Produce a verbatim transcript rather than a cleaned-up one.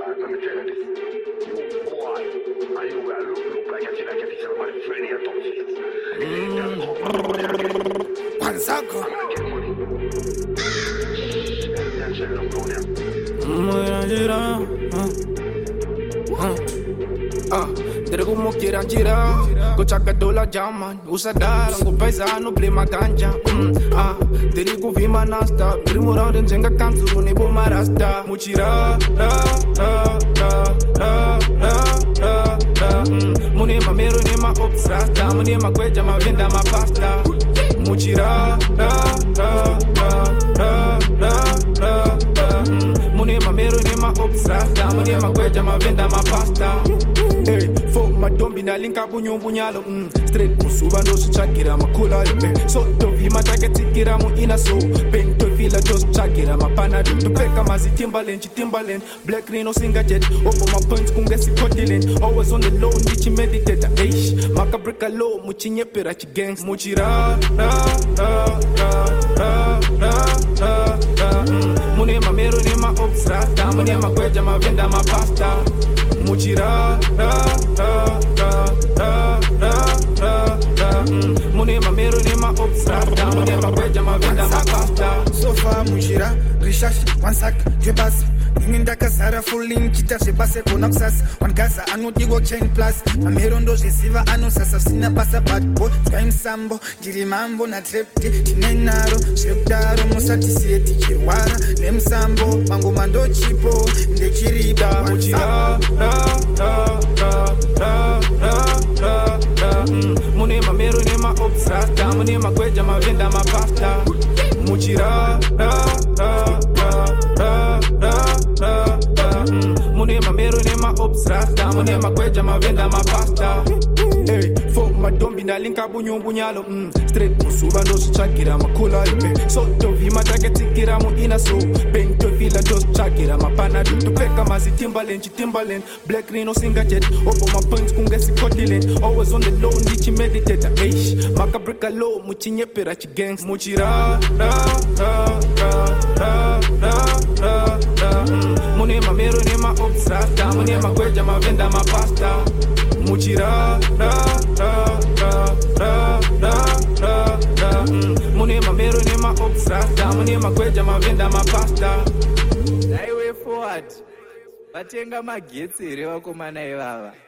guys, let me tell you this. You boy, and you will look, look like a like a piece of money, Freddy and Thompson. One circle. I'm gonna get money. That's it, I'm going there. Ah, dere como quieran girar, gochaka dola jaman, usa dara, go paisano, blema ganja. Ah, dere go vima nasta, primo round and zenga kanzu, nebo marasta, muchira, ra, ra, ra, ra, ra, ra, ra. Mune mamero ne ma obsrasta, mune ma kweja ma venda ma pasta, muchira, ra, ra, ra, ra, ra, ra, ra. Mune mamero ne ma obsrasta, mune ma kweja ma venda ma pasta. Hey, for my dombi na linka bunyo bunyalo mm. Straight kusuba no suchakira makula ibe. So to vi mataketikira mu ina so pen to feel just chakira mapana to peka mazi Timberland Timberland Black Rhino singa jet opo my points kungesi kotilin always on the low nichi meditator eish makabrika low muchinye pera chi gangs muchira ra ra ra ra ra ra ra mune mamero ne ma obsrata mune makweja ma venda ma pasta muchira ra ra ra ra ra ra ra mune mamero ne ma obsrata mune makweja ma venda ma pasta so far muchira rishashi wansak jebas Ninda kasara fulling kita se pase konapsas one gaza anu digo chain plus mamero ndo jesiva anu sasa sina pasa bad boy sky sambo jiri mambo na trepti tinenaro sheptaro musatisieti chirwara nemsambo mango mando chipo ndechiriba muchira ra ra ra ra ra ra ra mune mamero ne ma obsrata mune makweja ma venda ma pasta muchira ra ra ra ra ra ra ra mune mamero ne ma obsrata mune makweja ma venda ma pasta. Hey, for my dombi na linka bunyo bunyalo mm. Straight kusuba no suchakira makula ibe. So to vi mataketikira mu ina so pen to feel just chakira mapana to peka mazi Timberland Timberland Black Rhino singa jet opo my points kungesi kotilin always on the low nichi meditator eish makabrika low muchinye pera chi gangs muchira ra ra ra ra ra ra ra mune mamero ne ma obsrata mune makweja ma venda ma pasta muchira ra ra ra ra ra ra ra mune mamero ne ma obsrata mune makweja ma venda ma pasta. Dai way forward vatenga magetsi re vakomana ivava.